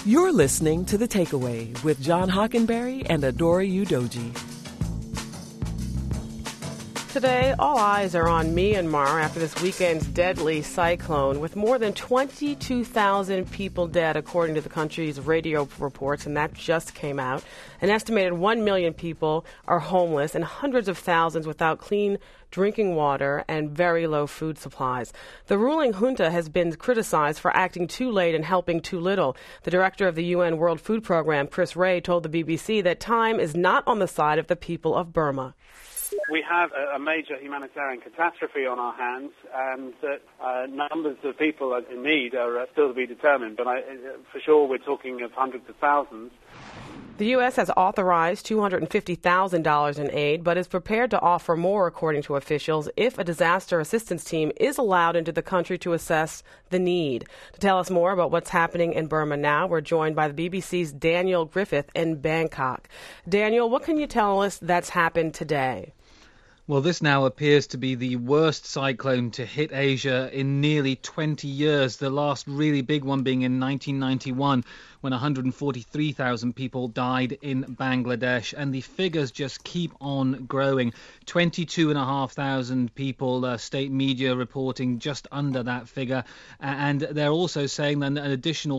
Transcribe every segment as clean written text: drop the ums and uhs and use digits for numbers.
You're listening to The Takeaway with John Hockenberry and Adora Udoji. Today, all eyes are on Myanmar after this weekend's deadly cyclone, with more than 22,000 people dead, according to the country's radio reports, and that just came out. An estimated 1 million people are homeless and hundreds of thousands without clean drinking water and very low food supplies. The ruling junta has been criticized for acting too late and helping too little. The director of the UN World Food Programme, Chris Wray, told the BBC that time is not on the side of the people of Burma. We have a major humanitarian catastrophe on our hands, and that numbers of people in need are still to be determined, but for sure we're talking of hundreds of thousands. The U.S. has authorized $250,000 in aid, but is prepared to offer more, according to officials, if a disaster assistance team is allowed into the country to assess the need. To tell us more about what's happening in Burma now, we're joined by the BBC's Daniel Griffith in Bangkok. Daniel, what can you tell us that's happened today? Well, this now appears to be the worst cyclone to hit Asia in nearly 20 years, the last really big one being in 1991, when 143,000 people died in Bangladesh, and the figures just keep on growing. 22,500 people, state media reporting just under that figure, and they're also saying that an additional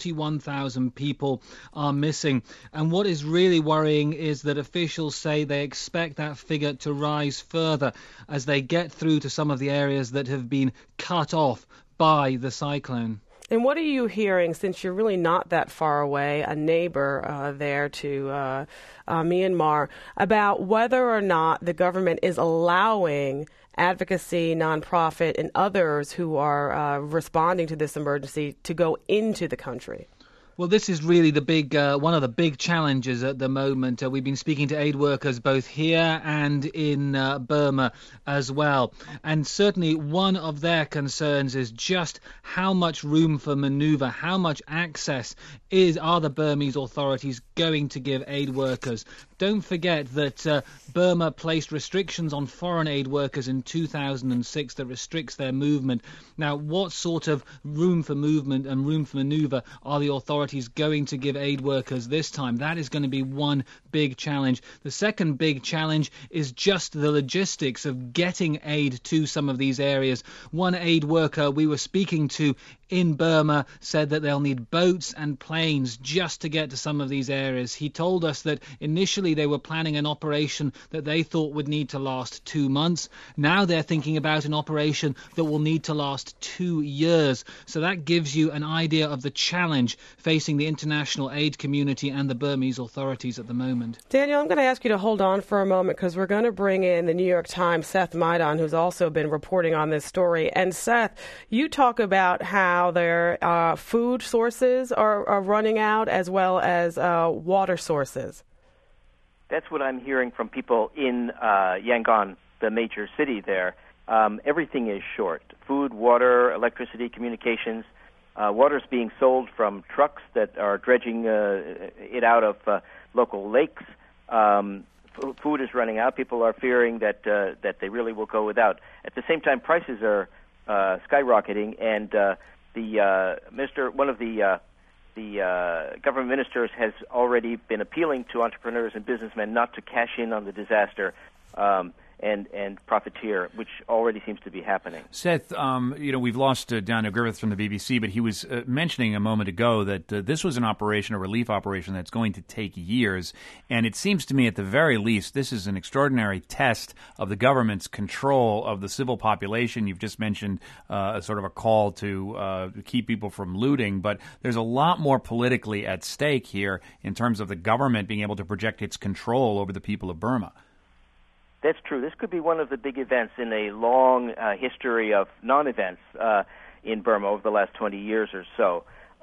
41,000 people are missing. And what is really worrying is that officials say they expect that figure to rise further as they get through to some of the areas that have been cut off by the cyclone. And what are you hearing, since you're really not that far away, a neighbor there to Myanmar, about whether or not the government is allowing advocacy, nonprofit, and others who are responding to this emergency to go into the country? Well, this is really the big one of the big challenges at the moment. We've been speaking to aid workers both here and in Burma as well. And certainly one of their concerns is just how much room for manoeuvre, how much access are the Burmese authorities going to give aid workers. Don't forget that Burma placed restrictions on foreign aid workers in 2006 that restricts their movement. Now, what sort of room for movement and room for manoeuvre are the authorities going to give aid workers this time? That is going to be one big challenge. The second big challenge is just the logistics of getting aid to some of these areas. One aid worker we were speaking to in Burma said that they'll need boats and planes just to get to some of these areas. He told us that initially they were planning an operation that they thought would need to last 2 months. Now they're thinking about an operation that will need to last 2 years. So that gives you an idea of the challenge facing the international aid community and the Burmese authorities at the moment. Daniel, I'm going to ask you to hold on for a moment because we're going to bring in the New York Times' Seth Maidan, who's also been reporting on this story. And Seth, you talk about how their food sources are running out as well as water sources. That's what I'm hearing from people in Yangon, the major city there. Everything is short. Food, water, electricity, communications. Water's being sold from trucks that are dredging it out of local lakes. Food is running out. People are fearing that they really will go without. At the same time, prices are skyrocketing, and one of the government ministers has already been appealing to entrepreneurs and businessmen not to cash in on the disaster and profiteer, which already seems to be happening. Seth, we've lost Daniel Griffith from the BBC, but he was mentioning a moment ago that this was a relief operation that's going to take years. And it seems to me, at the very least, this is an extraordinary test of the government's control of the civil population. You've just mentioned sort of a call to keep people from looting, but there's a lot more politically at stake here in terms of the government being able to project its control over the people of Burma. That's true. This could be one of the big events in a long history of non-events in Burma over the last 20 years or so.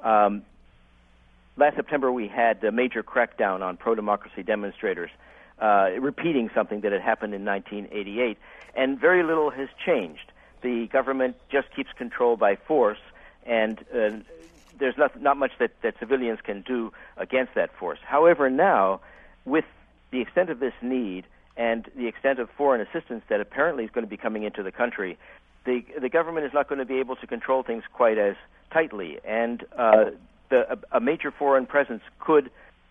Last September, we had a major crackdown on pro-democracy demonstrators, repeating something that had happened in 1988, and very little has changed. The government just keeps control by force, and there's not much that civilians can do against that force. However, now, with the extent of this need and the extent of foreign assistance that apparently is going to be coming into the country, the government is not going to be able to control things quite as tightly. And a major foreign presence could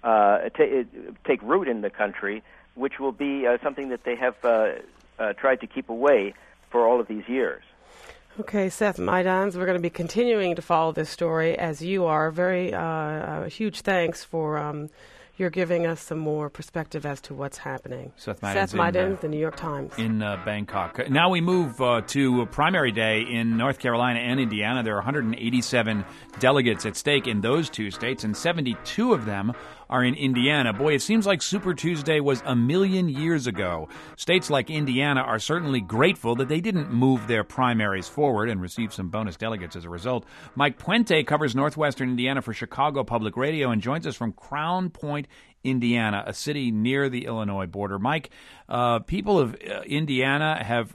take root in the country, which will be something that they have tried to keep away for all of these years. Okay, Seth Maidans, we're going to be continuing to follow this story as you are. Very huge thanks for your giving us some more perspective as to what's happening. Seth Maidans, The New York Times. In Bangkok. Now we move to primary day in North Carolina and Indiana. There are 187 delegates at stake in those two states, and 72 of them are in Indiana. Boy, it seems like Super Tuesday was a million years ago. States like Indiana are certainly grateful that they didn't move their primaries forward and receive some bonus delegates as a result. Mike Puente covers northwestern Indiana for Chicago Public Radio and joins us from Crown Point, Indiana, a city near the Illinois border. Mike, people of Indiana have,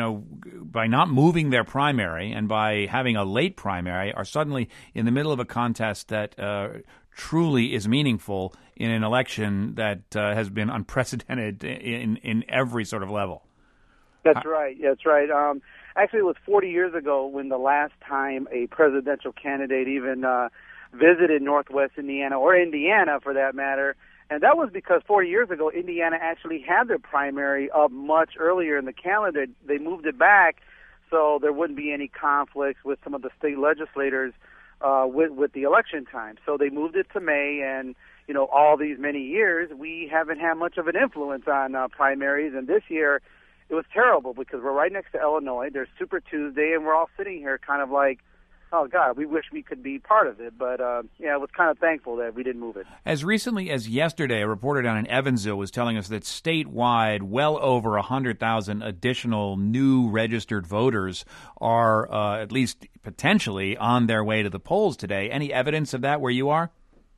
by not moving their primary and by having a late primary, are suddenly in the middle of a contest that truly is meaningful in an election that has been unprecedented in every sort of level. That's right. Actually, it was 40 years ago when the last time a presidential candidate even visited Northwest Indiana, or Indiana for that matter. And that was because 40 years ago, Indiana actually had their primary up much earlier in the calendar. They moved it back so there wouldn't be any conflicts with some of the state legislators with the election time. So they moved it to May, and, all these many years, we haven't had much of an influence on primaries. And this year, it was terrible because we're right next to Illinois. There's Super Tuesday, and we're all sitting here kind of like, oh, God, we wish we could be part of it. But, I was kind of thankful that we didn't move it. As recently as yesterday, a reporter down in Evansville was telling us that statewide, well over 100,000 additional new registered voters are at least potentially on their way to the polls today. Any evidence of that where you are?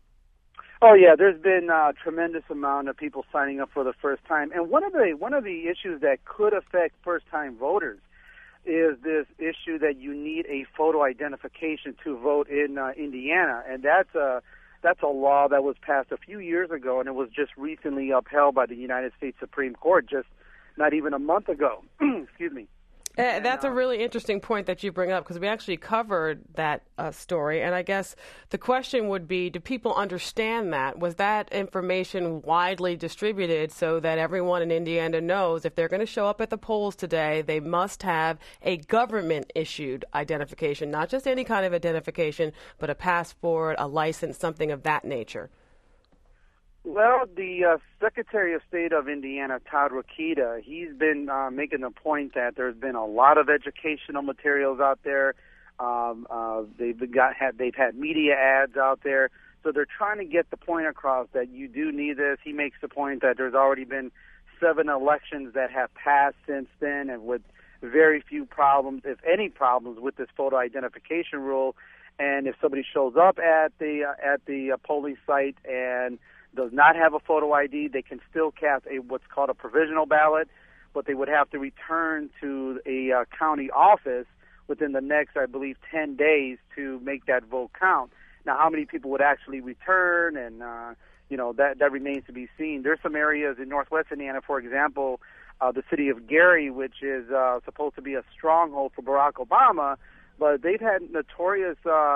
Oh, yeah, there's been a tremendous amount of people signing up for the first time. And one of the issues that could affect first-time voters is this issue that you need a photo identification to vote in Indiana, and that's a law that was passed a few years ago, and it was just recently upheld by the United States Supreme Court just not even a month ago. Excuse me. That's a really interesting point that you bring up, because we actually covered that story, and I guess the question would be, do people understand that? Was that information widely distributed so that everyone in Indiana knows if they're going to show up at the polls today, they must have a government-issued identification, not just any kind of identification, but a passport, a license, something of that nature? Well, the Secretary of State of Indiana, Todd Rokita, he's been making the point that there's been a lot of educational materials out there. They've had media ads out there, so they're trying to get the point across that you do need this. He makes the point that there's already been 7 elections that have passed since then, and with very few problems, if any problems, with this photo identification rule. And if somebody shows up at the polling site and does not have a photo ID, they can still cast what's called a provisional ballot, but they would have to return to a county office within the next, I believe, 10 days to make that vote count. Now, how many people would actually return, and that remains to be seen. There's some areas in Northwest Indiana, for example, the city of Gary, which is supposed to be a stronghold for Barack Obama, but they've had notorious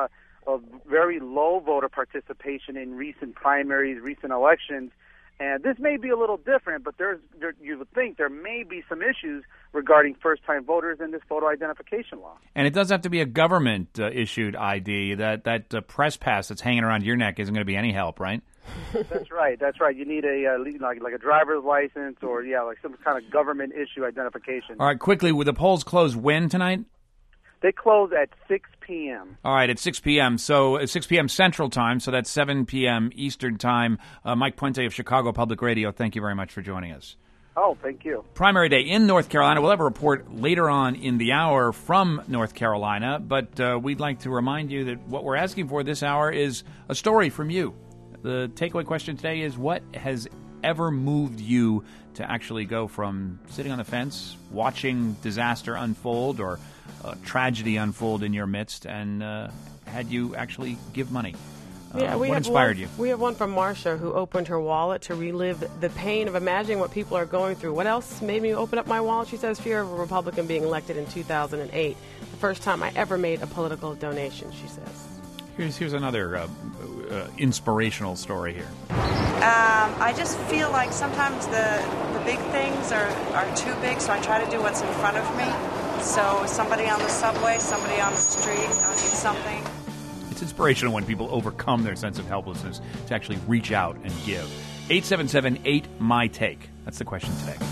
of very low voter participation in recent primaries, recent elections. And this may be a little different, but you would think there may be some issues regarding first-time voters in this photo identification law. And it does have to be a government-issued ID. That press pass that's hanging around your neck isn't going to be any help, right? That's right. You need like a driver's license or, like some kind of government-issue identification. All right, quickly, will the polls close when tonight? They close at 6 p.m. All right, at 6 p.m. So 6 p.m. Central Time, so that's 7 p.m. Eastern Time. Mike Puente of Chicago Public Radio, thank you very much for joining us. Oh, thank you. Primary day in North Carolina. We'll have a report later on in the hour from North Carolina, but we'd like to remind you that what we're asking for this hour is a story from you. The takeaway question today is, what has ever moved you to actually go from sitting on the fence, watching disaster unfold or tragedy unfold in your midst, and had you actually give money? What inspired you? We have one from Marcia, who opened her wallet to relive the pain of imagining what people are going through. What else made me open up my wallet? She says, fear of a Republican being elected in 2008. The first time I ever made a political donation, she says. Here's another inspirational story here. I just feel like sometimes the big things are too big, so I try to do what's in front of me. So somebody on the subway, somebody on the street, I need something. It's inspirational when people overcome their sense of helplessness to actually reach out and give. 877-8-MY-TAKE. That's the question today.